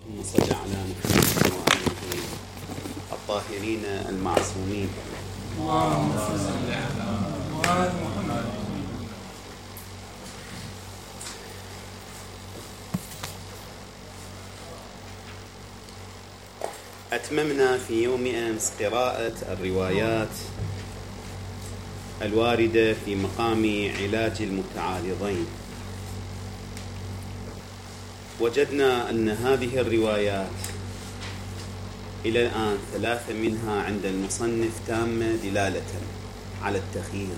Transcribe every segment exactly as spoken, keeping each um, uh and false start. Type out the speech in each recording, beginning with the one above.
اللهم صل على محمد وآله الطاهرين المعصومين. اللهم صل على محمد. أتممنا في يوم أمس قراءة الروايات الواردة في مقام علاج المتعارضين. وجدنا أن هذه الروايات إلى الآن ثلاثة منها عند المصنف تامة دلالة على التخيير: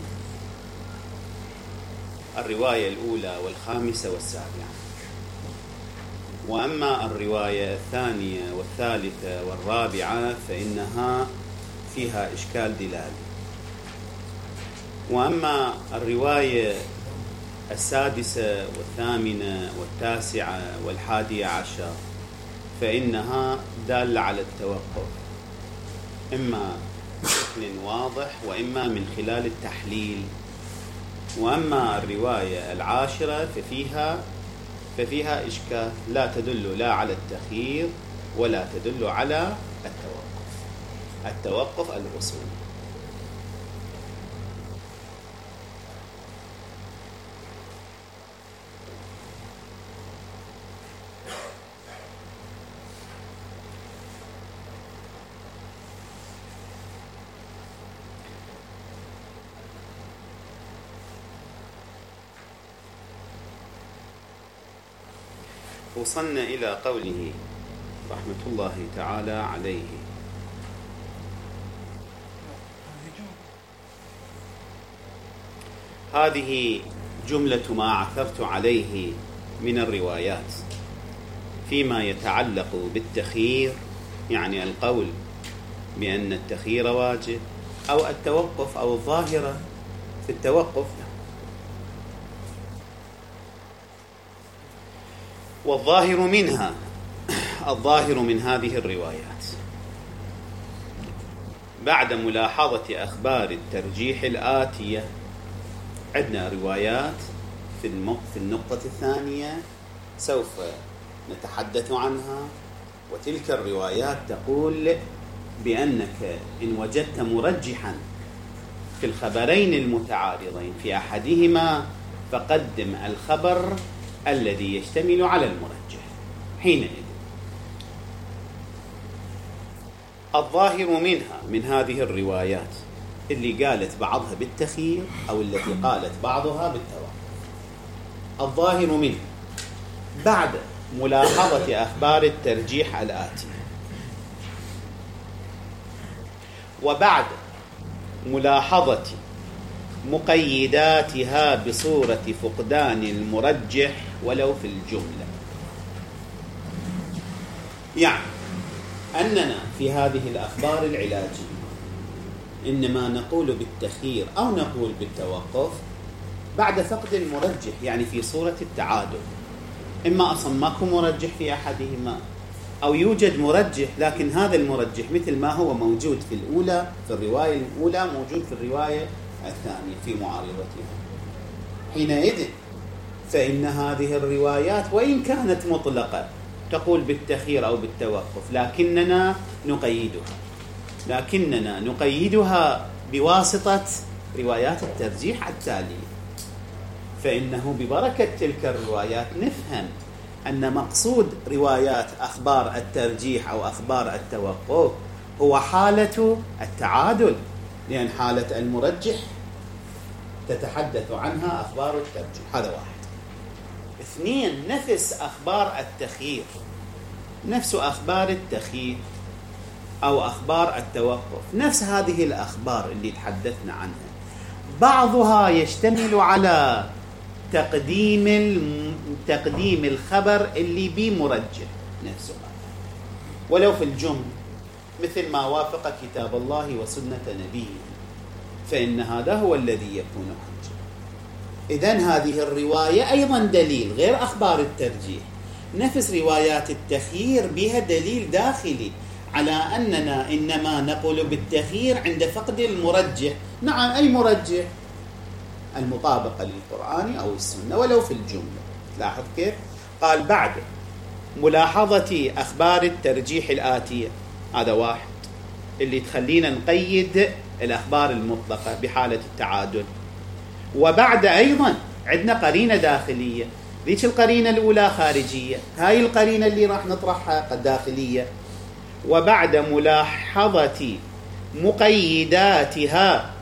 الرواية الأولى والخامسة والسابعة. وأما الرواية الثانية والثالثة والرابعة فإنها فيها إشكال دلالي. وأما الرواية السادسة والثامنة والتاسعة والحادية عشر فإنها دالة على التوقف، إما بشكل واضح وإما من خلال التحليل. وأما الرواية العاشرة ففيها ففيها إشكال، لا تدل لا على التخيير ولا تدل على التوقف التوقف الوصولي. وصلنا إلى قوله رحمة الله تعالى عليه: هذه جملة ما عثرت عليه من الروايات فيما يتعلق بالتخيير، يعني القول بأن التخيير واجب أو التوقف أو الظاهرة في التوقف. والظاهر منها الظاهر من هذه الروايات بعد ملاحظة أخبار الترجيح الآتية، عندنا روايات في النقطة الثانية سوف نتحدث عنها، وتلك الروايات تقول بأنك إن وجدت مرجحا في الخبرين المتعارضين في أحدهما فقدم الخبر الذي يشتمل على المرجح. حينئذ الظاهر منها من هذه الروايات اللي قالت بعضها بالتخيير أو التي قالت بعضها بالتوقف، الظاهر منها بعد ملاحظة أخبار الترجيح الآتية وبعد ملاحظة مقيداتها بصورة فقدان المرجح ولو في الجملة. يعني أننا في هذه الأخبار العلاجية إنما نقول بالتخيير أو نقول بالتوقف بعد فقد المرجح، يعني في صورة التعادل، إما أصلا ماكو مرجح في أحدهما أو يوجد مرجح لكن هذا المرجح مثل ما هو موجود في الأولى في الرواية الأولى موجود في الرواية الثانية في معارضتها. حينئذ فإن هذه الروايات وإن كانت مطلقة تقول بالتخيير أو بالتوقف لكننا نقيدها لكننا نقيدها بواسطة روايات الترجيح التالية. فإنه ببركة تلك الروايات نفهم أن مقصود روايات أخبار الترجيح أو أخبار التوقف هو حالة التعادل، لأن حالة المرجح تتحدث عنها أخبار الترجيح. هذا واحد. اثنين، نفس أخبار التخيير نفس أخبار التخيير أو أخبار التوقف، نفس هذه الأخبار اللي تحدثنا عنها بعضها يشتمل على تقديم تقديم الخبر اللي بمرجح نفسه ولو في الجمل، مثل ما وافق كتاب الله وسنة نبيه، فإن هذا هو الذي يكون حجة. إذن هذه الرواية أيضا دليل غير أخبار الترجيح، نفس روايات التخيير بها دليل داخلي على أننا إنما نقول بالتخيير عند فقد المرجح. نعم، أي مرجح؟ المطابقة للقرآن أو السنة ولو في الجملة. لاحظ كيف؟ قال بعد ملاحظة أخبار الترجيح الآتية، هذا واحد اللي تخلينا نقيد الأخبار المطلقة بحالة التعادل. وبعد أيضا عندنا قرينة داخلية، ذيك القرينة الأولى خارجية، هاي القرينة اللي راح نطرحها داخلية. وبعد ملاحظة مقيداتها،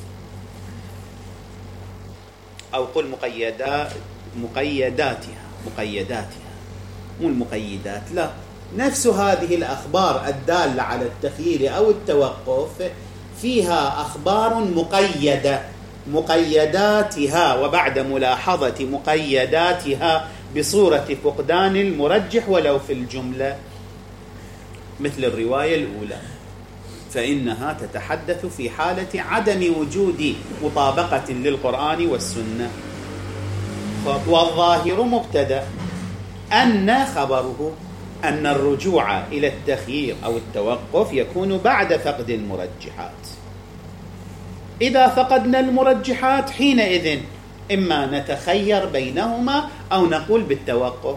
أو قل مقيدات مقيداتها مقيداتها مو المقيدات، لا، نفس هذه الأخبار الدالة على التخيير أو التوقف فيها أخبار مقيدة، مقيداتها. وبعد ملاحظة مقيداتها بصورة فقدان المرجح ولو في الجملة، مثل الرواية الأولى، فإنها تتحدث في حالة عدم وجود مطابقة للقرآن والسنة. والظاهر مبتدأ أن خبره أن الرجوع إلى التخيير أو التوقف يكون بعد فقد المرجحات. إذا فقدنا المرجحات حينئذ إما نتخير بينهما أو نقول بالتوقف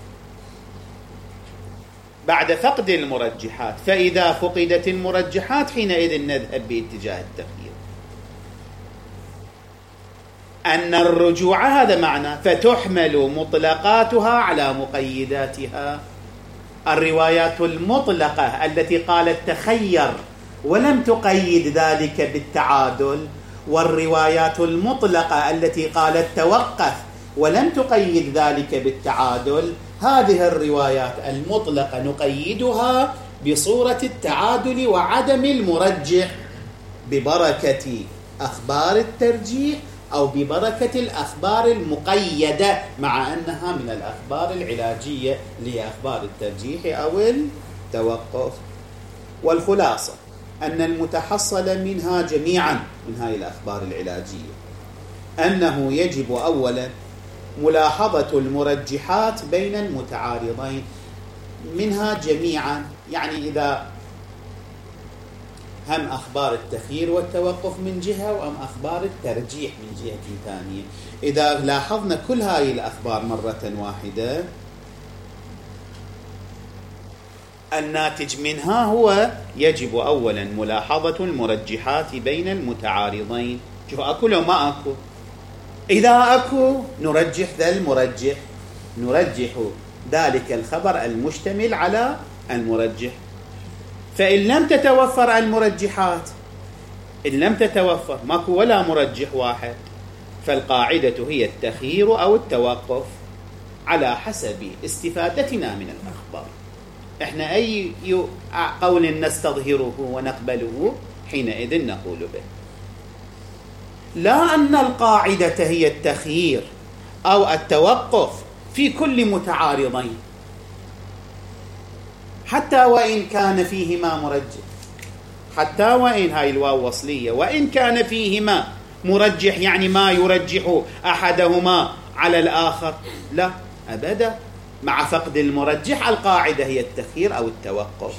بعد فقد المرجحات. فإذا فقدت المرجحات حينئذ نذهب باتجاه التخيير. أن الرجوع هذا معنى فتحمل مطلقاتها على مقيداتها. الروايات المطلقة التي قالت تخير ولم تقيد ذلك بالتعادل، والروايات المطلقة التي قالت توقف ولم تقيد ذلك بالتعادل، هذه الروايات المطلقة نقيدها بصورة التعادل وعدم المرجح ببركة أخبار الترجيح أو ببركة الأخبار المقيدة، مع أنها من الأخبار العلاجية لأخبار الترجيح أو التوقف. والخلاصة أن المتحصل منها جميعا من هذه الأخبار العلاجية أنه يجب أولا ملاحظة المرجحات بين المتعارضين منها جميعا، يعني إذا هم أخبار التخيير والتوقف من جهة وأم أخبار الترجيح من جهة ثانية. إذا لاحظنا كل هذه الأخبار مرة واحدة الناتج منها هو يجب أولا ملاحظة المرجحات بين المتعارضين. شوف أكو لو ما أكو، إذا أكو نرجح ذا المرجح، نرجح ذلك الخبر المشتمل على المرجح. فإن لم تتوفر المرجحات، إن لم تتوفر ماكو ولا مرجح واحد، فالقاعدة هي التخيير أو التوقف على حسب استفادتنا من الأخبار. إحنا أي قول نستظهره ونقبله حينئذ نقول به، لا أن القاعدة هي التخيير أو التوقف في كل متعارضين حتى وإن كان فيهما مرجح، حتى وإن هاي الواو وصلية، وإن كان فيهما مرجح يعني ما يرجح أحدهما على الآخر، لا أبدا، مع فقد المرجح القاعدة هي التخيير أو التوقف.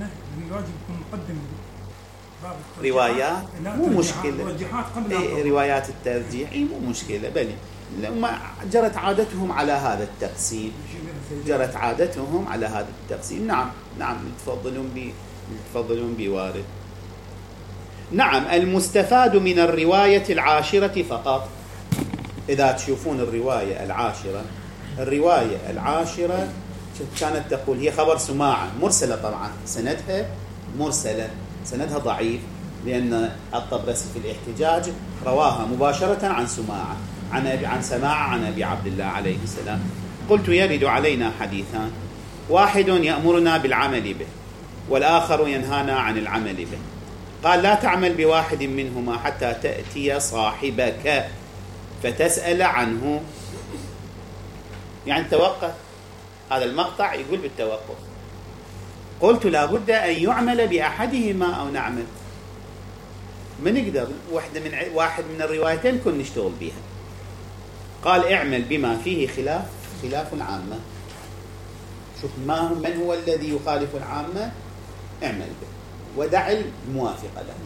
روايات مو مشكلة، إيه روايات الترجيح إيه مو مشكلة، بل لما جرت عادتهم على هذا التقسيم، جرت عادتهم على هذا التقسيم. نعم نعم يتفضلون بي يتفضلون بوارد. نعم المستفاد من الرواية العاشرة فقط. إذا تشوفون الرواية العاشرة، الرواية العاشرة كانت تقول هي خبر سماعة مرسلة، طبعا سندها مرسلة، سندها ضعيف، لأن الطبرسي في الاحتجاج رواها مباشرة عن سماعة عن أبي عن سماعة عن أبي عبد الله عليه السلام. قلت يرد علينا حديثان، واحد يأمرنا بالعمل به والآخر ينهانا عن العمل به. قال لا تعمل بواحد منهما حتى تأتي صاحبك فتسأل عنه، يعني توقف. هذا المقطع يقول بالتوقف. قلت لا بد أن يعمل بأحدهما أو نعمل، ما نقدر واحدة من واحد من الروايتين كن نشتغل بها. قال اعمل بما فيه خلاف خلاف العامة. شوف ما من هو الذي يخالف العامة، اعمل به ودع الموافقة له.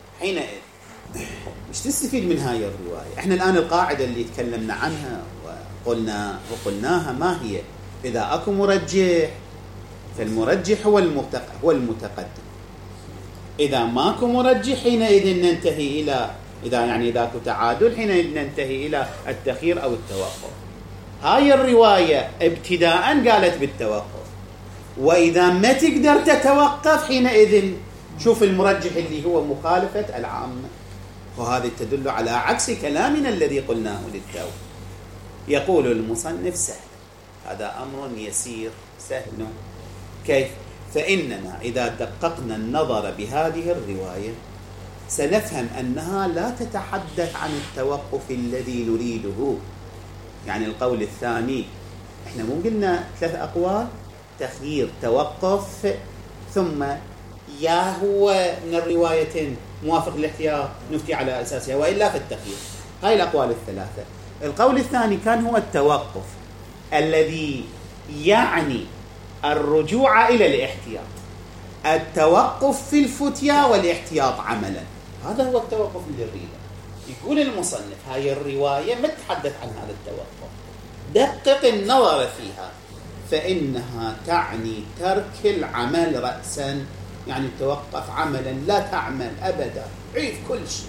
حينئذ مش تستفيد من هاي الرواية. احنا الآن القاعدة اللي تكلمنا عنها قلنا وقلناها ما هي؟ إذا أكو مرجح فالمرجح هو هو المتقدم. إذا ماكو مرجح حينئذ ننتهي إلى إذا يعني إذا أكو تعادل حينئذ ننتهي إلى التخيير أو التوقف. هاي الرواية ابتداء قالت بالتوقف، وإذا ما تقدر تتوقف حينئذ شوف المرجح اللي هو مخالفة العامة. وهذه تدل على عكس كلامنا الذي قلناه للتو. يقول المصنف سهل، هذا أمر يسير سهل. كيف؟ فإننا إذا دققنا النظر بهذه الرواية سنفهم أنها لا تتحدث عن التوقف الذي نريده. يعني القول الثاني إحنا مو قلنا ثلاث أقوال: تخيير، توقف، ثم يا هو من الروايتين موافق للاحتياط نفتي على أساسها وإلا في التخيير. هاي الأقوال الثلاثة. القول الثاني كان هو التوقف الذي يعني الرجوع إلى الاحتياط، التوقف في الفتيا والاحتياط عملا. هذا هو التوقف اللي نريده. يقول المصنف هاي الرواية ما تتحدث عن هذا التوقف، دقق النظر فيها، فإنها تعني ترك العمل رأسا، يعني توقف عملا، لا تعمل أبدا، عيف كل شيء،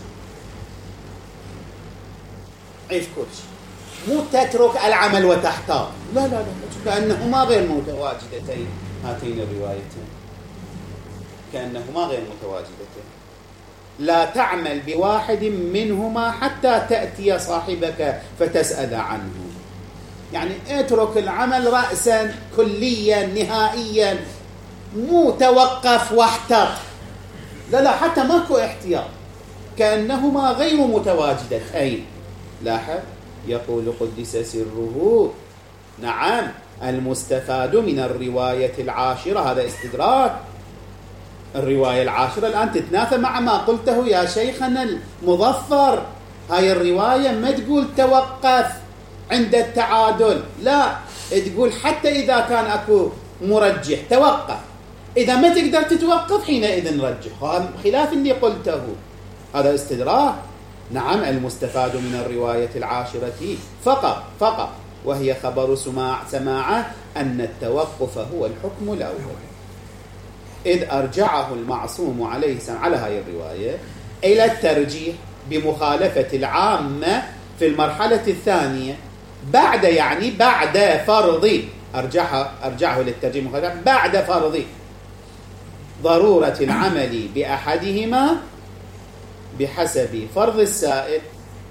عيف كل شيء، مو تترك العمل وتحتاط، لا لا لا، كأنهما غير متواجدتين هاتين الروايتين، كأنهما غير متواجدتين. لا تعمل بواحد منهما حتى تأتي صاحبك فتسأل عنه، يعني اترك العمل رأسا كليا نهائيا، مو توقف واحتاط، لا لا، حتى ماكو احتياط، كأنهما غير متواجدتين. لاحظ يقول قدس سره: نعم المستفاد من الرواية العاشرة، هذا استدراك، الرواية العاشرة الآن تتنافى مع ما قلته يا شيخنا المظفر. هاي الرواية ما تقول توقف عند التعادل، لا، تقول حتى إذا كان أكو مرجح توقف، إذا ما تقدر تتوقف حينئذ نرجح، خلاف اللي قلته، هذا استدراك. نعم المستفاد من الرواية العاشرة فقط فقط وهي خبر سماع سماعة أن التوقف هو الحكم الأول، إذ أرجعه المعصوم عليه السلام على هاي الرواية إلى الترجيح بمخالفة العامة في المرحلة الثانية، بعد يعني بعد فرض أرجعه أرجعه للترجيح مخالفة بعد فرض ضرورة العمل بأحدهما بحسب فرض السائل.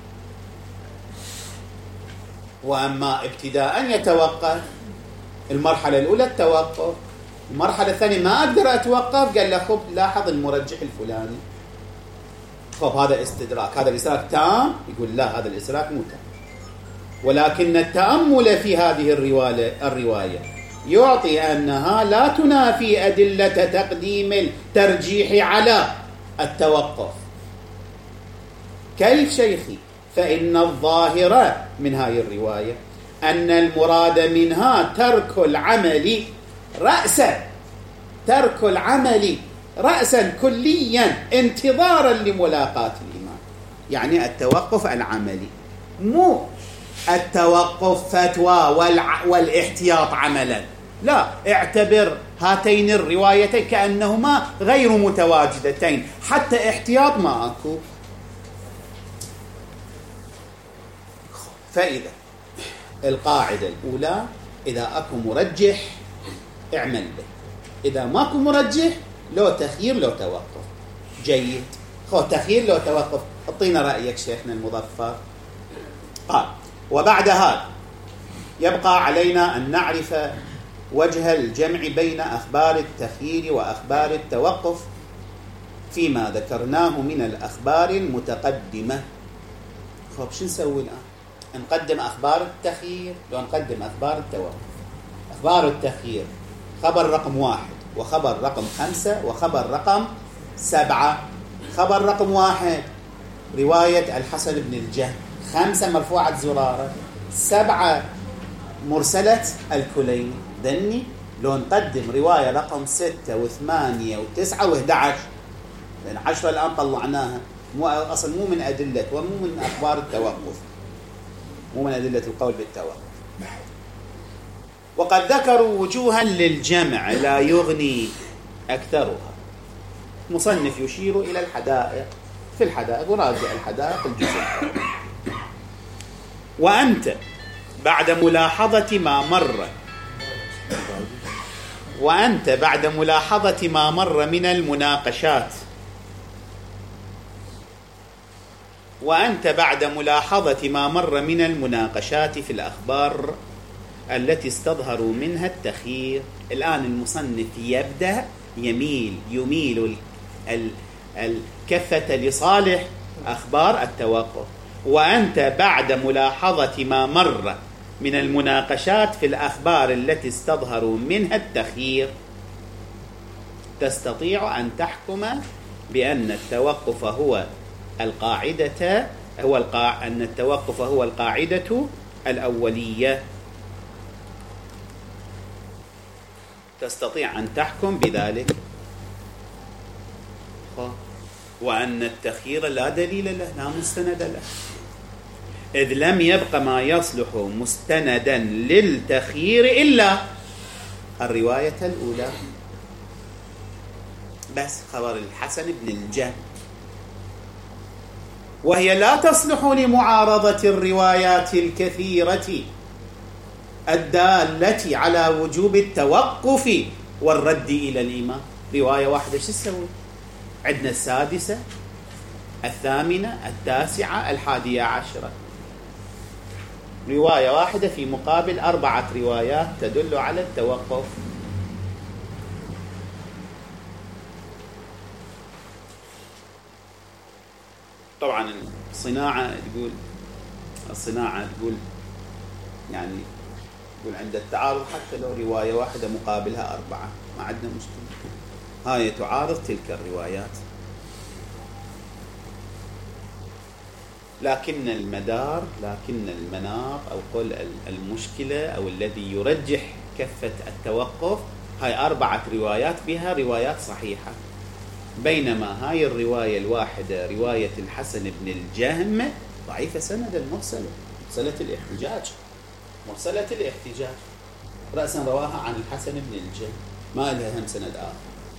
وأما ابتداء يتوقف، المرحلة الأولى التوقف، المرحلة الثانية ما أقدر أتوقف، قال له خب لاحظ المرجح الفلاني، خب هذا استدراك، هذا الإسراك تام، يقول لا هذا الإسراك مو تام. ولكن التأمل في هذه الرواية الرواية يعطي أنها لا تنافي أدلة تقديم الترجيح على التوقف. كيف شيخي؟ فإن الظاهر من هاي الرواية أن المراد منها ترك العمل رأسا، ترك العمل رأسا كليا انتظارا لملاقاة الإمام، يعني التوقف العملي، مو التوقف فتوى والع... والاحتياط عملا، لا، اعتبر هاتين الروايتين كأنهما غير متواجدتين، حتى احتياط ما أكو. فإذا القاعدة الأولى إذا أكو مرجح اعمل به، إذا ماكو مرجح لو تخيير لو توقف. جيد، خو تخيير لو توقف، اعطينا رأيك شيخنا المظفر. قال: وبعد هذا يبقى علينا أن نعرف وجه الجمع بين أخبار التخيير وأخبار التوقف فيما ذكرناه من الأخبار المتقدمة. خب شو نسوي الآن؟ نقدم أخبار التخيير لو نقدم أخبار التوقف؟ أخبار التخيير خبر رقم واحد وخبر رقم خمسة وخبر رقم سبعة. خبر رقم واحد رواية الحسن بن الجهم، خمسة مرفوعة زرارة، سبعة مرسلة الكليني. ذني لو نقدم رواية رقم ستة وثمانية وتسعة وإحدى عشر، لأن عشرة الآن طلعناها، مو أصل مو من أدلة ومو من أخبار التوقف، مو من أدلة القول بالتوقف. وقد ذكروا وجوها للجمع لا يغني أكثرها. مصنف يشير إلى الحدائق، في الحدائق وراجع الحدائق الجزء. وأنت بعد ملاحظة ما مر وأنت بعد ملاحظة ما مر من المناقشات وأنت بعد ملاحظة ما مر من المناقشات في الأخبار التي استظهروا منها التخيير. الآن المصنف يبدأ يميل يميل الكفة لصالح أخبار التوقف. وأنت بعد ملاحظة ما مر من المناقشات في الأخبار التي استظهروا منها التخيير تستطيع أن تحكم بأن التوقف هو القاعدة هو القاع أن التوقف هو القاعدة الأولية. تستطيع أن تحكم بذلك. وأن التخيير لا دليل له، لا مستند له، إذ لم يبق ما يصلح مستندا للتخيير إلا الرواية الأولى بس، خبر الحسن بن الجهم، وهي لا تصلح لمعارضة الروايات الكثيرة الدالة على وجوب التوقف والرد إلى الإمام. رواية واحدة شو تسوي؟ عندنا السادسة، الثامنة، التاسعة، الحادية عشرة، رواية واحدة في مقابل أربعة روايات تدل على التوقف. طبعا الصناعة تقول الصناعة تقول يعني تقول عند التعارض حتى لو رواية واحدة مقابلها أربعة ما عندنا مشكلة، هاي تعارض تلك الروايات. لكن المدار لكن المناط أو قل المشكلة أو الذي يرجح كفة التوقف هاي أربعة روايات بها روايات صحيحة، بينما هاي الرواية الواحدة رواية الحسن بن الجهم ضعيفة سند، مرسلة مرسلة الاحتجاج مرسلة الاحتجاج رأسا رواها عن الحسن بن الجهم، ما لها هم سند آخر.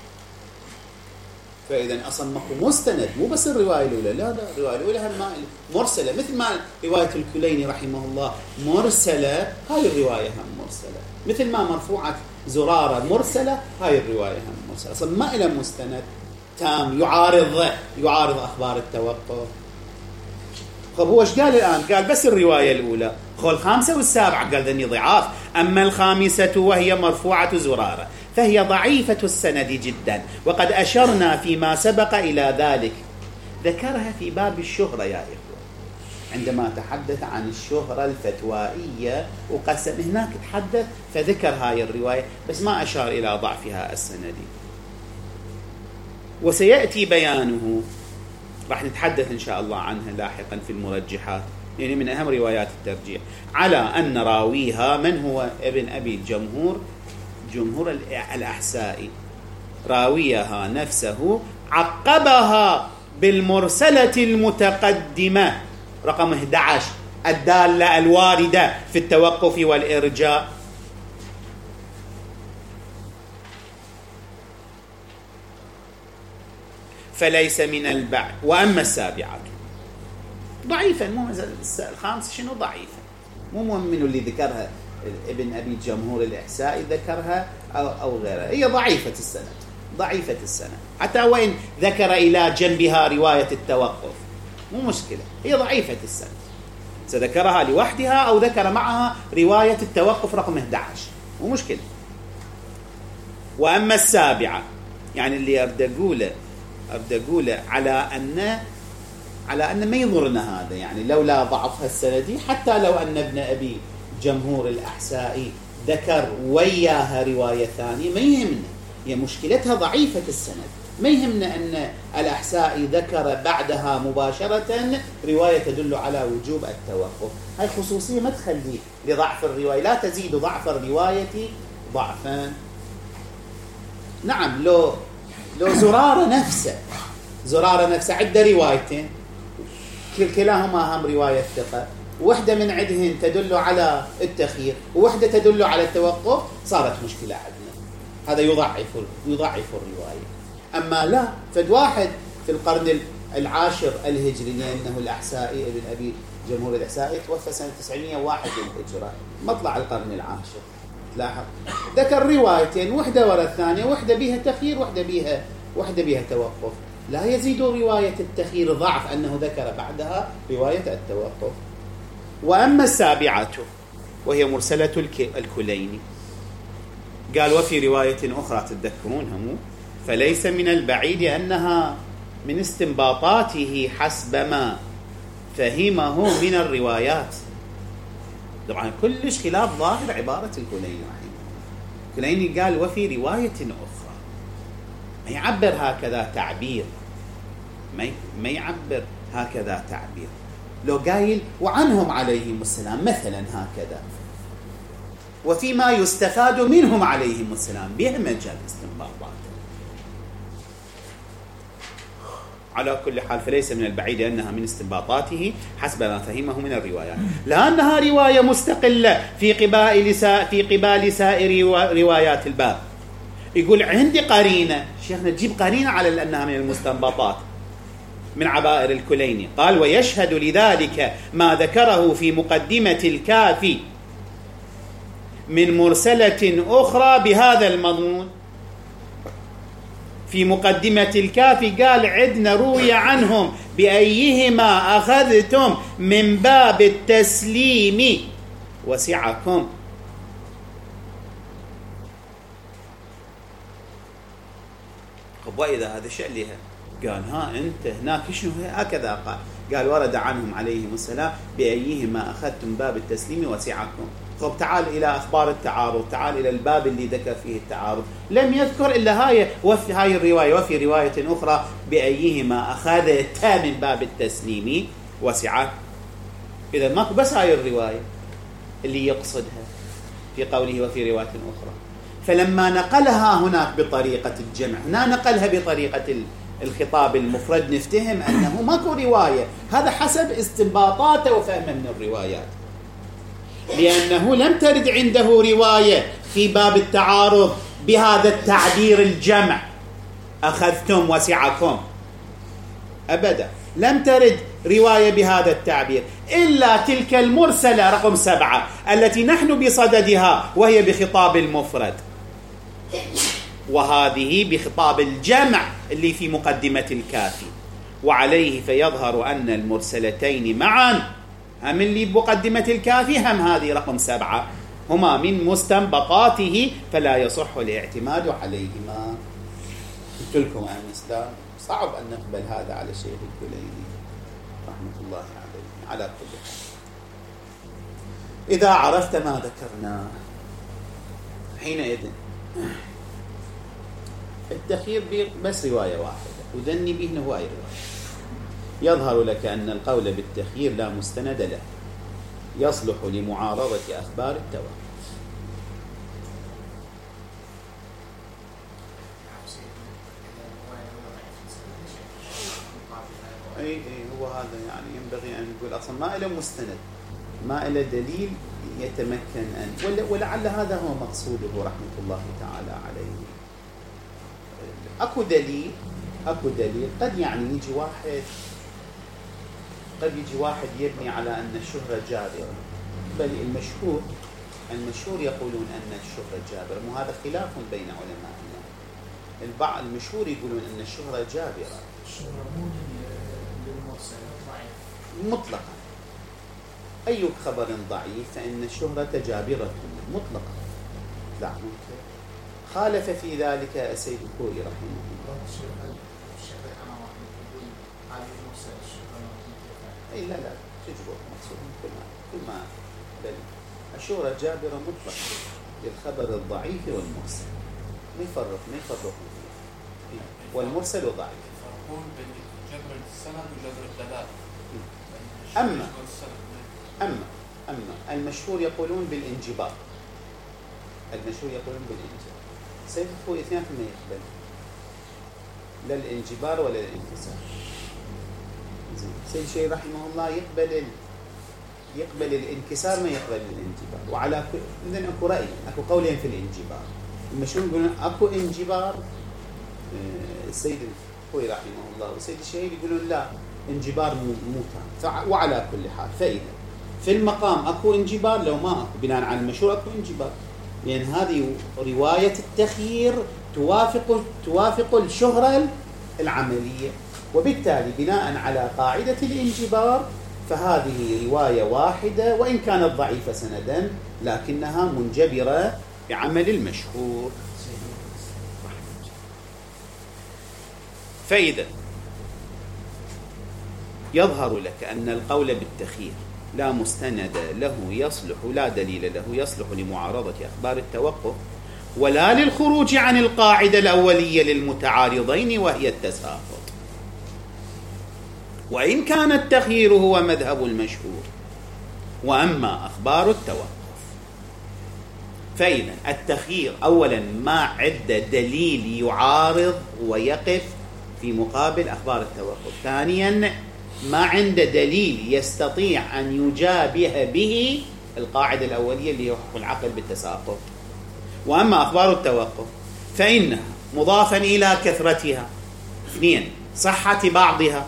فإذا أصلا ماكو مستند، مو بس الرواية الأولى، لا لا الرواية الأولى هم مرسلة، مثل ما رواية الكليني رحمه الله مرسلة، هاي الرواية هم مرسلة، مثل ما مرفوعة زرارة مرسلة، هاي الرواية هم مرسلة، أصلا ما إلى مستند تام يعارض يعارض أخبار التوقف. خب هو ايش قال الآن؟ قال بس الرواية الأولى، خو الخامسة والسابعة قال ذني ضعاف، أما الخامسة وهي مرفوعة زرارة فهي ضعيفة السند جدا، وقد أشرنا فيما سبق إلى ذلك. ذكرها في باب الشهرة يا إخوة، عندما تحدث عن الشهرة الفتوائية وقسم هناك تحدث فذكر هاي الرواية بس ما أشار إلى ضعفها السندي، وسيأتي بيانه، راح نتحدث إن شاء الله عنها لاحقا في المرجحات، يعني من أهم روايات الترجيح، على أن راويها من هو ابن أبي الجمهور جمهور الأحسائي، راويها نفسه عقبها بالمرسلة المتقدمة رقم أحد عشر الدالة الواردة في التوقف والإرجاء. فليس من البعد. وأما السابعة ضعيفا، مو الخامس شنو ضعيفا، مو مهم منه اللي ذكرها ابن أبي الجمهور الإحسائي ذكرها أو, أو غيرها، هي ضعيفة السند ضعيفة السند حتى وإن ذكر إلى جنبها رواية التوقف مو مشكلة، هي ضعيفة السند، سذكرها لوحدها أو ذكر معها رواية التوقف رقم أحد عشر مو مشكلة. وأما السابعة يعني اللي أرد أقوله أرد أقوله على أن على أن ما يضرنا هذا، يعني لولا ضعفها السندي حتى لو أن ابن أبي جمهور الأحسائي ذكر وياها رواية ثانية ما يهمنا، هي مشكلتها ضعيفة السند، ما يهمنا أن الأحسائي ذكر بعدها مباشرة رواية تدل على وجوب التوقف، هاي خصوصية ما تخلي لضعف الرواية، لا تزيد ضعف الرواية ضعفا. نعم لو لو زرارة نفسه زرارة نفسه عدة روايتين كلاهما هم رواية ثقة، وحدة من عندهن تدل على التخيير ووحدة تدل على التوقف، صارت مشكلة عندنا. هذا يضعف يضعف الرواية. أما لا، فد واحد في القرن العاشر الهجري، لأنه الأحسائي ابن أبي جمهور الأحسائي توفى سنة تسعمائة وواحد الهجرة، مطلع القرن العاشر، لاحظ ذكر روايتين، وحدة وراء الثانية، وحدة بها تخيير وحدة بها وحدة بها توقف. لا يزيد رواية التخيير ضعف أنه ذكر بعدها رواية التوقف. وأما السابعة وهي مرسلة الكليني، قال وفي رواية أخرى تذكرونها مو؟ فليس من البعيد أنها من استنباطاته حسب ما فهمه من الروايات. طبعا كلش خلاف ظاهر عبارة الكليني رحمه الله. الكليني قال وفي رواية أخرى، ما يعبر هكذا تعبير، ما يعبر هكذا تعبير. لو قايل وعنهم عليهم السلام مثلا هكذا، وفيما يستفاد منهم عليهم السلام، بها مجال استنباطات. على كل حال فليس من البعيد أنها من استنباطاته حسب ما فهمه من الروايات، لأنها رواية مستقلة في قبال في قبال سائر روايات الباب. يقول عندي قرينة، شيخنا تجيب قرينة على أنها من المستنباطات من عبائر الكليني. قال ويشهد لذلك ما ذكره في مقدمة الكافي من مرسلة أخرى بهذا المضمون. في مقدمة الكافي قال عدنا روي عنهم بأيهما أخذتم من باب التسليم وسعكم. طب وإذا هذا الشيء لها قال ها أنت هناك شنو هكذا قال قال ورد عنهم عليهم السلام بأيهما أخذتم باب التسليم وسعكم. طب تعال إلى أخبار التعارض، تعال إلى الباب اللي ذكر فيه التعارض، لم يذكر إلا هاي وفي هاي الرواية. وفي رواية أخرى بأيهما أخذت من باب التسليم وسعة. إذا ماكو بس هاي الرواية اللي يقصدها في قوله وفي رواية أخرى. فلما نقلها هناك بطريقة الجمع، هنا نقلها بطريقة الخطاب المفرد، نفتهم أنه ماكو رواية. هذا حسب استنباطاته وفهمه من الروايات، لأنه لم ترد عنده رواية في باب التعارض بهذا التعبير الجمع أخذتم وسعكم، أبدا لم ترد رواية بهذا التعبير إلا تلك المرسلة رقم سبعة التي نحن بصددها، وهي بخطاب المفرد، وهذه بخطاب الجمع اللي في مقدمة الكافي. وعليه فيظهر أن المرسلتين معا، هم اللي بمقدمة الكافي هم هذه رقم سبعة، هما من مستنبطاته فلا يصح الاعتماد عليهما. قلت لكم أمس لا صعب أن نقبل هذا على الشيخ الكليني رحمة الله عليه. على كل حال إذا عرفت ما ذكرناه حينئذ التخيير بس رواية واحدة وذني به هواي رواية، يظهر لك أن القول بالتخيير لا مستند له، يصلح لمعارضة أخبار التوقف. أي أي هو هذا يعني ينبغي أن نقول أصلا ما إله مستند، ما إله دليل يتمكن أن ولعل هذا هو مقصوده رحمة الله تعالى عليه. أكو دليل أكو دليل قد يعني يجي واحد قد يجي واحد يبني على أن الشهرة جابرة، بل المشهور المشهور يقولون أن الشهرة جابرة، وهذا خلاف بين علمائنا. البعض المشهور يقولون أن الشهرة جابرة، الشهرة مو للمرسل ضعيف مطلقا. أي خبر ضعيف فإن الشهرة جابرة مطلقا. لا ممكن. خالف في ذلك السيد الخوئي رحمه الله. أي لا لا تجبر مقصود كل ما كل ما بل الشهرة جابرة مطلقا للخبر الضعيف والمرسل، ما يفرق ما يفرق فيه، والمرسل ضعيف. يفرقون بين جبر السند وجبر الدلالة. أما أما أما المشهور يقولون بالانجبار، المشهور يقولون بالانجبار. سيد الخوئي اثنين ما يقبل لا الانجبار ولا الانكسار. سيد الشيخ رحمه الله يقبل يقبل الانكسار ما يقبل الانجبار. وعلى كل إذن أكو رأي، أكو قولين في الانجبار. المشهور يقولون أكو انجبار، السيد الخوي رحمه الله والسيد الشهيد يقولون لا، انجبار مو تام. وعلى كل حال فإذا في المقام أكو انجبار، لو ما أكو بناء على المشهور أكو انجبار، لأن هذه رواية التخيير توافق توافق الشهرة العملية، وبالتالي بناء على قاعدة الانجبار فهذه رواية واحدة وإن كانت ضعيفة سندا لكنها منجبرة بعمل المشهور. فإذا يظهر لك أن القول بالتخيير لا مستند له يصلح، لا دليل له يصلح لمعارضة أخبار التوقف ولا للخروج عن القاعدة الأولية للمتعارضين وهي التساقط، وإن كان التخيير هو مذهب المشهور. وأما أخبار التوقف فإذا التخيير أولا ما عد دليل يعارض ويقف في مقابل أخبار التوقف، ثانيا ما عند دليل يستطيع أن يجابه به القاعدة الأولية اللي هي حكم العقل بالتساقط. وأما أخبار التوقف فإنها مضافا إلى كثرتها، اثنين صحة بعضها،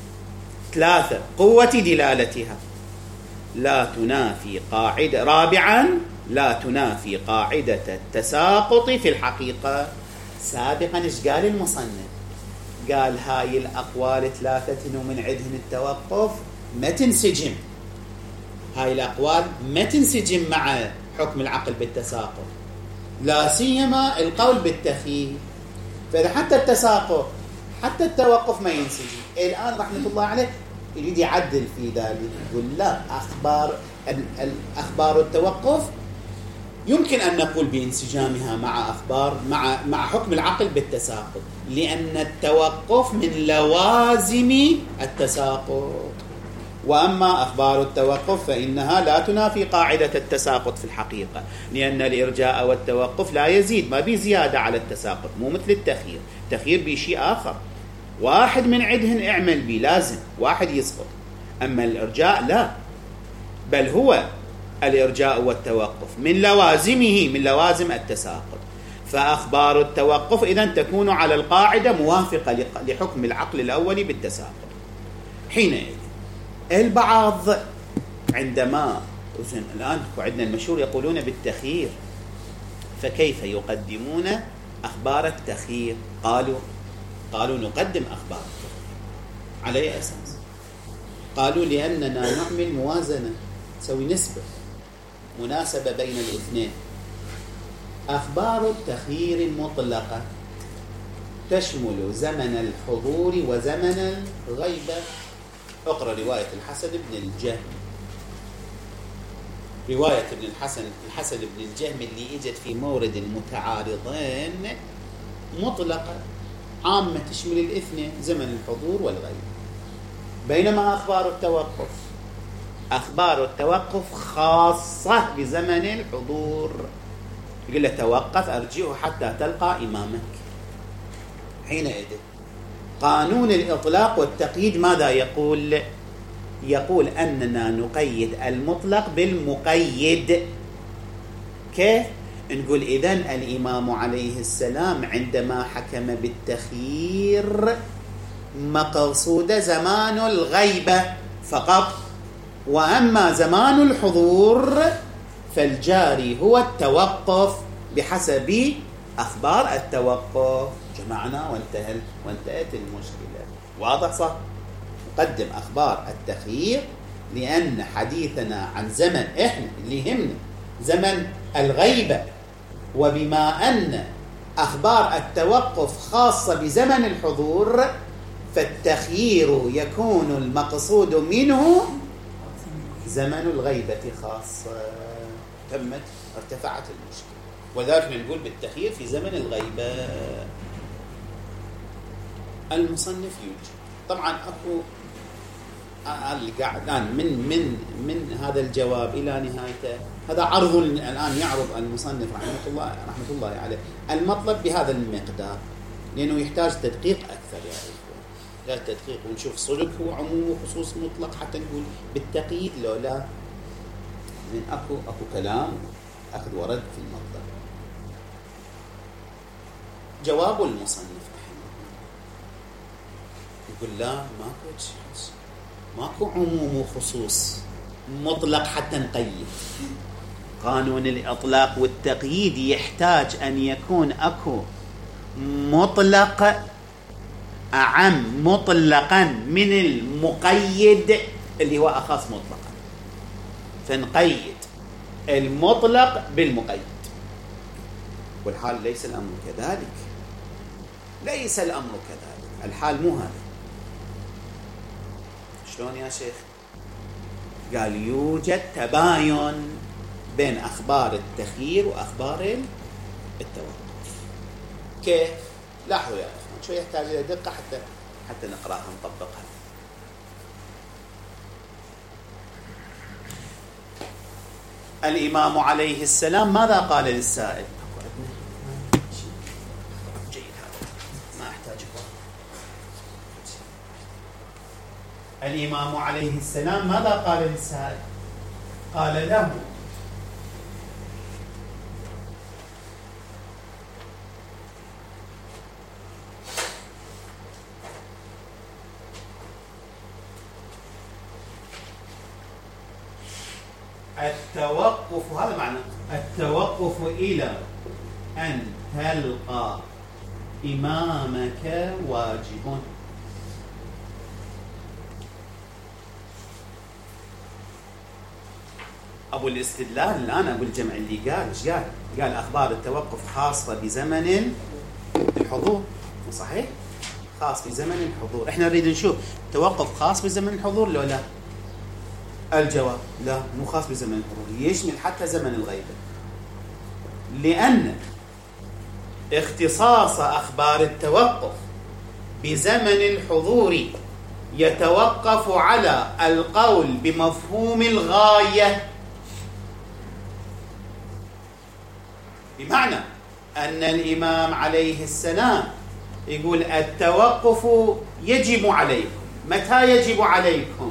ثلاثة قوة دلالتها، لا تنافي قاعدة، رابعا لا تنافي قاعدة التساقط في الحقيقة. سابقا ايش قال المصنف؟ قال هاي الأقوال ثلاثة ومن عندهن التوقف ما تنسجم، هاي الأقوال ما تنسجم مع حكم العقل بالتساقط، لا سيما القول بالتخيير. فإذا حتى التساقط حتى التوقف ما ينسجم. الآن رحمة الله عليه يريد يعدل في ذلك، يقول لا، أخبار أخبار التوقف يمكن أن نقول بانسجامها مع أخبار مع مع حكم العقل بالتساقط، لأن التوقف من لوازم التساقط. وأما أخبار التوقف فإنها لا تنافي قاعدة التساقط في الحقيقة، لأن الإرجاء والتوقف لا يزيد، ما بزيادة على التساقط، مو مثل التخيير. التخيير بشيء آخر، واحد من عندهن اعمل به لازم واحد يسقط، أما الإرجاء لا، بل هو الإرجاء والتوقف من لوازمه من لوازم التساقط. فأخبار التوقف إذن تكون على القاعدة موافقة لحكم العقل الأولي بالتساقط. حينئذ البعض عندما الآن عندنا المشهور يقولون بالتخيير، فكيف يقدمون أخبار التخيير؟ قالوا قالوا نقدم أخبار التخيير. على أي أساس؟ قالوا لأننا نعمل موازنة، نسوي نسبة مناسبة بين الاثنين. أخبار التخيير المطلقة تشمل زمن الحضور وزمن الغيبة. اقرأ رواية الحسن بن الجهم، رواية ابن الحسن الحسن بن الجهم اللي اجت في مورد المتعارضين مطلقة عامة تشمل الاثنين، زمن الحضور والغيبة. بينما أخبار التوقف أخبار التوقف خاصة بزمن الحضور. يقول له توقف أرجعه حتى تلقى إمامك. حينئذ قانون الإطلاق والتقييد ماذا يقول؟ يقول أننا نقيد المطلق بالمقيد. كيف؟ نقول إذن الإمام عليه السلام عندما حكم بالتخيير مقصود زمان الغيبة فقط، وأما زمان الحضور فالجاري هو التوقف بحسب أخبار التوقف. جمعنا وانتهت وانتهت المشكلة. واضح صح؟ نقدم أخبار التخيير لأن حديثنا عن زمن إحنا اللي يهمنا زمن الغيبة، وبما أن أخبار التوقف خاصة بزمن الحضور فالتخيير يكون المقصود منه زمن الغيبة خاصة. تمت ارتفعت المشكلة، وذلك نقول بالتخيير في زمن الغيبة. المصنف يوجد طبعا أكو اللي قاعد الآن من من من هذا الجواب إلى نهايته، هذا عرض الآن يعرض المصنف رحمة الله رحمة الله عليه المطلب بهذا المقدار، لأنه يحتاج تدقيق أكثر يا إخوان، يحتاج تدقيق ونشوف صدق هو عموم وخصوص مطلق حتى نقول بالتقييد لو لا زين اكو اكو كلام اخذ ورد في المطلب. جواب المصنف يقول لا، ماكو شيء، ماكو عموم وخصوص مطلق حتى نقيد. قانون الإطلاق والتقييد يحتاج أن يكون أكو مطلق أعم مطلقا من المقيد اللي هو أخص مطلقا، فنقيد المطلق بالمقيد. والحال ليس الأمر كذلك، ليس الأمر كذلك، الحال مو هذا. شلون يا شيخ؟ قال يوجد تباين بين أخبار التخيير وأخبار التوقف. كيف؟ لاحظوا يا أخوان، شو يحتاج إلى دقة حتى حتى نقرأها نطبقها. الإمام عليه السلام ماذا قال للسائل؟ جيد هذا، ما أحتاج. الإمام عليه السلام ماذا قال للسائل؟ قال له التوقف، هذا معنى التوقف إلى أن تلقى إمامك واجب. أبو الاستدلال الآن أبو الجمع اللي قال إيش قال؟ قال أخبار التوقف خاصة بزمن الحضور، صحيح؟ خاص بزمن الحضور. إحنا نريد نشوف توقف خاص بزمن الحضور لو لا؟ الجواب لا، مو خاص بزمن الحضور، يشمل حتى زمن الغيبة، لأن اختصاص أخبار التوقف بزمن الحضور يتوقف على القول بمفهوم الغاية، بمعنى أن الإمام عليه السلام يقول التوقف يجب عليكم. متى يجب عليكم؟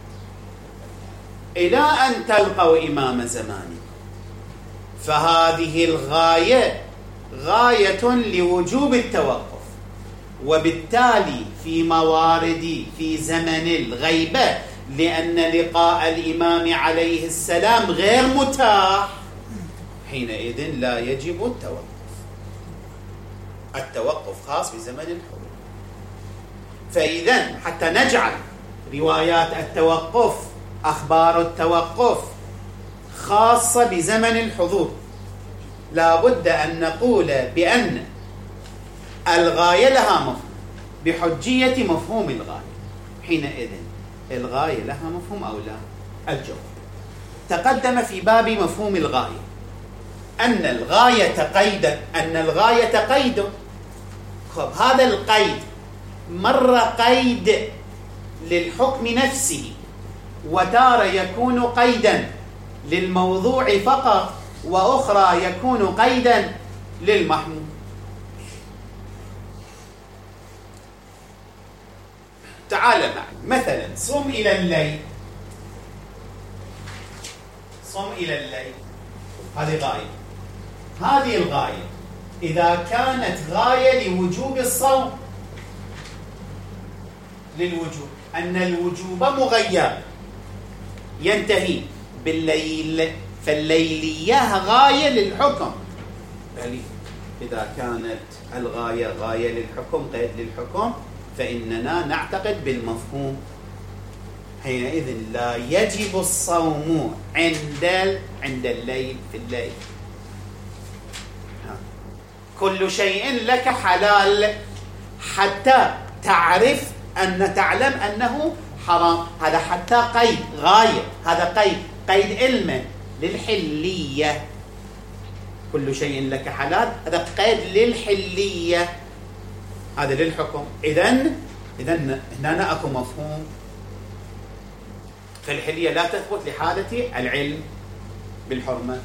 إلى أن تلقوا إمام زمانكم. فهذه الغاية غاية لوجوب التوقف، وبالتالي في موارد في زمن الغيبة، لأن لقاء الإمام عليه السلام غير متاح، حينئذ لا يجب التوقف. التوقف خاص بزمن الحضور. فإذا حتى نجعل روايات التوقف، أخبار التوقف خاصة بزمن الحضور، لا بد أن نقول بأن الغاية لها مفهوم بحجية مفهوم الغاية. حينئذ الغاية لها مفهوم أو لا؟ الجواب تقدم في باب مفهوم الغاية أن الغاية قيد أن الغاية قيد. خب هذا القيد مرة قيد للحكم نفسه، وتارة يكون قيدا للموضوع فقط، وأخرى يكون قيدا للمحمول. تعال معي مثلا صم إلى الليل، صم إلى الليل هذه غاية. هذه الغاية إذا كانت غاية لوجوب الصوم، للوجوب، أن الوجوب مغير ينتهي بالليل، فالليلية غاية للحكم. إذا كانت الغاية غاية للحكم، قيد للحكم، فإننا نعتقد بالمفهوم. حينئذ لا يجب الصوم عند عند الليل، في الليل. كل شيء لك حلال حتى تعرف أن تعلم أنه حرام. هذا حتى قيد غاية، هذا قيد قيد علم للحلية. كل شيء لك حلال، هذا قيد للحلية، هذا للحكم. إذن إذن هنا أكو مفهوم. فالحلية لا تثبت لحالة العلم بالحرمة،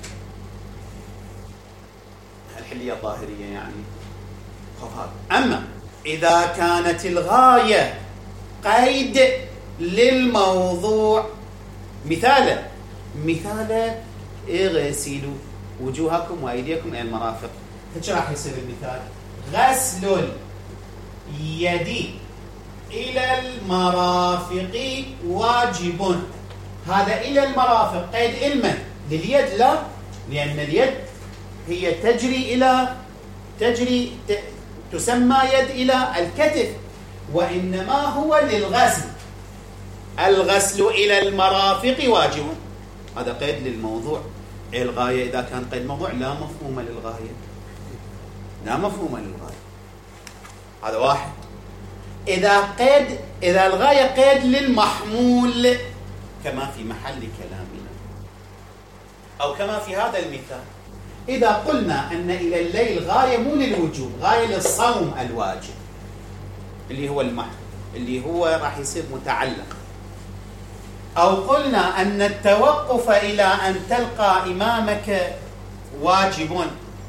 الحلية الظاهرية يعني. أما إذا كانت الغاية قيد للموضوع، مثالا مثال اغسلوا وجوهكم وأيديكم إلى المرافق. هيك راح يصير المثال: غسل اليد إلى المرافق واجب. هذا إلى المرافق قيد علما لليد؟ لا، لأن اليد هي تجري إلى تجري ت... تسمى يد إلى الكتف، وإنما هو للغسل. الغسل إلى المرافق واجب، هذا قيد للموضوع. الغاية إذا كان قيد موضوع لا مفهوم للغاية، لا مفهوم للغاية. هذا واحد. إذا قيد إذا الغاية قيد للمحمول كما في محل كلامنا، أو كما في هذا المثال، إذا قلنا أن إلى الليل غاية مو للوجوب، غاية للصوم الواجب اللي هو المحمول اللي هو راح يصير متعلق، أو قلنا أن التوقف إلى أن تلقى إمامك واجب،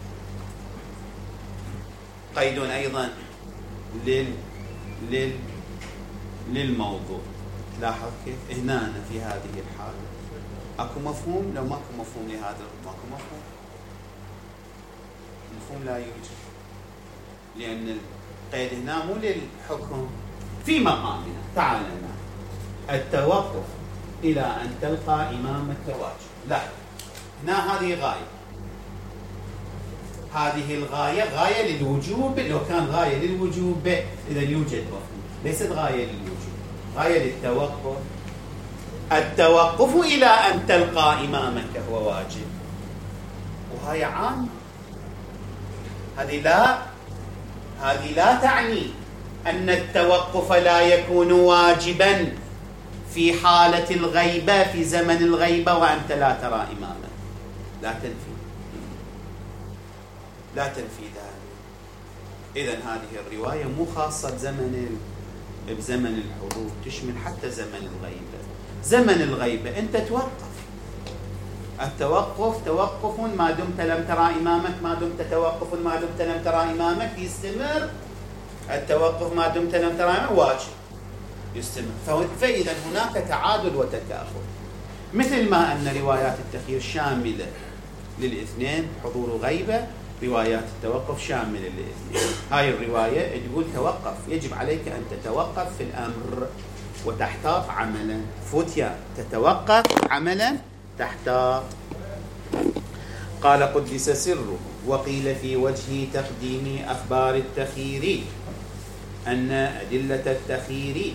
قيد أيضا لل لل للموضوع. لاحظ كيف هنا في هذه الحالة اكو مفهوم؟ لو ماكو مفهوم لهذا ماكو مفهوم، المفهوم لا يوجد، لأن القيد هنا مو للحكم في مقامنا. تعال لنا التوقف إلى أن تلقى إمامك واجب. لا، هنا هذه غاية، هذه الغاية غاية للوجوب. لو كان غاية للوجوب إذا يوجد مفهوم، ليست غاية للوجوب، غاية للتوقف. التوقف إلى أن تلقى إمامك هو واجب، وهي عامة. هذه لا هذه لا تعني أن التوقف لا يكون واجبا في حالة الغيبة، في زمن الغيبة وأنت لا ترى إمامك. لا تنفي لا تنفي ذلك. إذن هذه الرواية مو خاصة بزمن بزمن الحضور، تشمل حتى زمن الغيبة. زمن الغيبة أنت توقف، التوقف توقف ما دمت لم ترى إمامك، ما دمت توقف ما دمت لم ترى إمامك يستمر. التوقف ما دمت لم ترى إمامك واجب يستمر. فإذا هناك تعادل وتكافؤ، مثل ما أن روايات التخيير شاملة للاثنين، حضور غيبة، روايات التوقف شاملة للاثنين. هاي الرواية تقول توقف، يجب عليك أن تتوقف في الأمر وتحتاط عملا. فتيا تتوقف عملا تحتاط. قال قدس سره: وقيل في وجه تقديم أخبار التخيير أن أدلة التخيير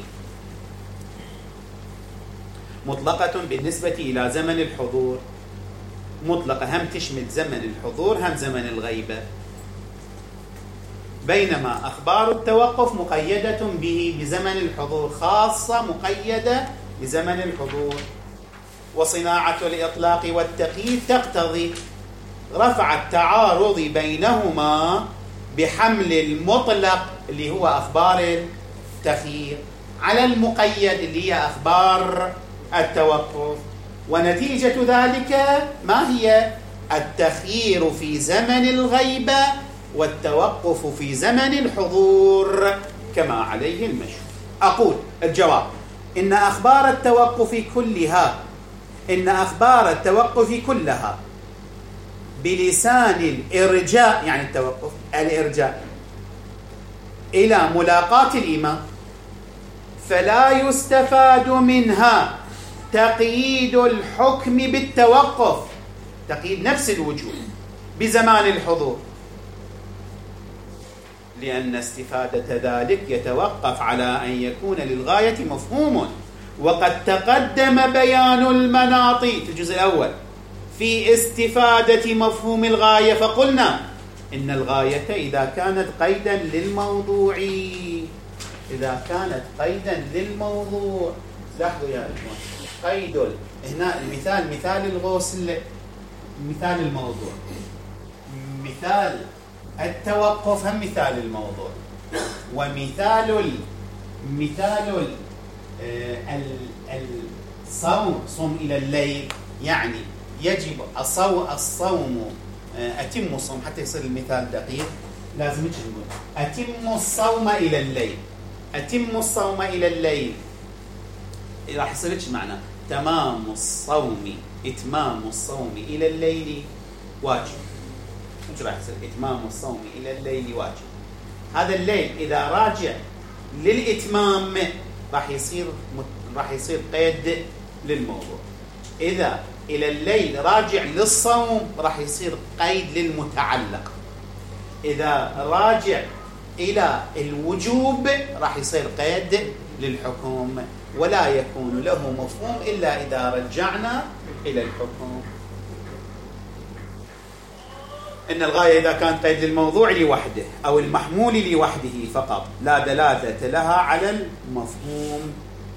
مطلقة بالنسبة إلى زمن الحضور، مطلقة، هم تشمل زمن الحضور هم زمن الغيبة، بينما أخبار التوقف مقيدة به بزمن الحضور، خاصة مقيدة بزمن الحضور. وصناعة الإطلاق والتقييد تقتضي رفع التعارض بينهما بحمل المطلق اللي هو أخبار التخيير على المقيد اللي هي أخبار التوقف، ونتيجة ذلك ما هي؟ التخيير في زمن الغيبة والتوقف في زمن الحضور كما عليه المشهور. أقول الجواب: إن أخبار التوقف كلها إن أخبار التوقف كلها بلسان الإرجاء، يعني التوقف الإرجاء إلى ملاقاة الإمام، فلا يستفاد منها تقييد الحكم بالتوقف، تقييد نفس الوجود بزمان الحضور، لأن استفادة ذلك يتوقف على أن يكون للغاية مفهوم. وقد تقدم بيان المناط في الجزء الأول في استفادة مفهوم الغاية، فقلنا إن الغاية إذا كانت قيدا للموضوع إذا كانت قيدا للموضوع لاحظوا يا إخوان، قيد هنا المثال مثال الغسل، مثال الموضوع، مثال التوقف هم مثال الموضوع، ومثال ال مثال ال الصوم، صوم إلى الليل، يعني يجب الصوم الصوم أتم الصوم حتى يصير المثال دقيق، لازم نقول أتم الصوم إلى الليل، أتم الصوم إلى الليل، راح يصير ايش معنى؟ تمام الصوم إتمام الصوم إلى الليل واجب. ايش راح يصير؟ إتمام الصوم إلى الليل واجب. هذا الليل إذا راجع للإتمام راح يصير راح يصير قيد للموضوع. إذا إلى الليل راجع للصوم راح يصير قيد للمتعلق. إذا راجع إلى الوجوب راح يصير قيد للحكم، ولا يكون له مفهوم إلا إذا رجعنا إلى الحكم. إن الغاية إذا كان قيد للموضوع لوحده أو المحمول لوحده فقط لا دلالة لها على المفهوم.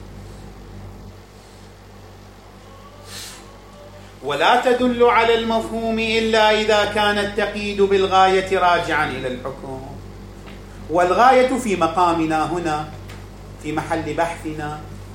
ولا تدل على المفهوم إلا إذا كان التقييد بالغاية راجعا إلى الحكم. والغاية في مقامنا هنا في محل بحثنا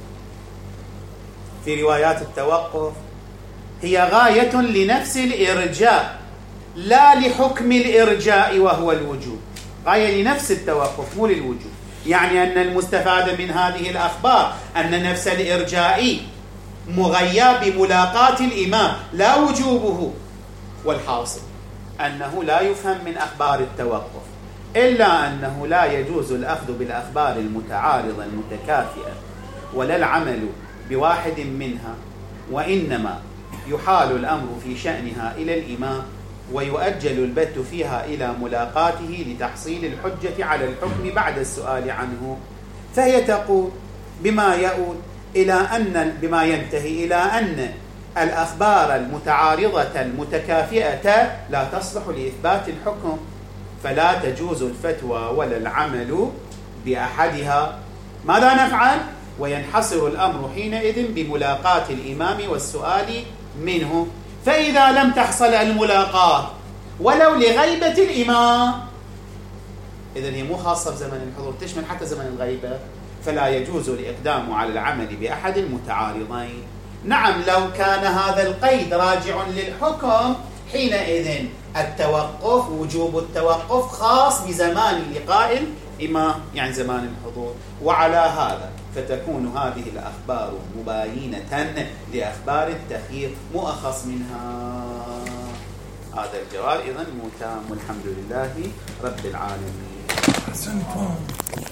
في روايات التوقف هي غاية لنفس الإرجاء لا لحكم الإرجاء وهو الوجوب. غاية لنفس التوقف مو للوجوب. يعني أن المستفاد من هذه الأخبار أن نفس الإرجاء مغيى بملاقاة الإمام لا وجوبه. والحاصل أنه لا يفهم من أخبار التوقف إلا أنه لا يجوز الأخذ بالأخبار المتعارضة المتكافئة ولا العمل بواحد منها، وإنما يحال الأمر في شأنها إلى الإمام ويؤجل البت فيها إلى ملاقاته لتحصيل الحجة على الحكم بعد السؤال عنه. فهي تقول بما يؤول إلى أن بما ينتهي إلى أن الأخبار المتعارضة المتكافئة لا تصلح لإثبات الحكم، فلا تجوز الفتوى ولا العمل بأحدها. ماذا نفعل؟ وينحصر الأمر حينئذ بملاقاة الإمام والسؤال منه. فإذا لم تحصل الملاقاة ولو لغيبة الإمام، إذن هي مو خاصة بزمن الحضور، تشمل حتى زمن الغيبة، فلا يجوز الإقدام على العمل بأحد المتعارضين. نعم لو كان هذا القيد راجع للحكم حينئذ التوقف وجوب التوقف خاص بزمان لقاء الإمام يعني زمان الحضور. وعلى هذا فتكون هذه الأخبار مباينة لأخبار التخيير مو أخص منها. هذا الجواب إذن متام والحمد لله رب العالمين.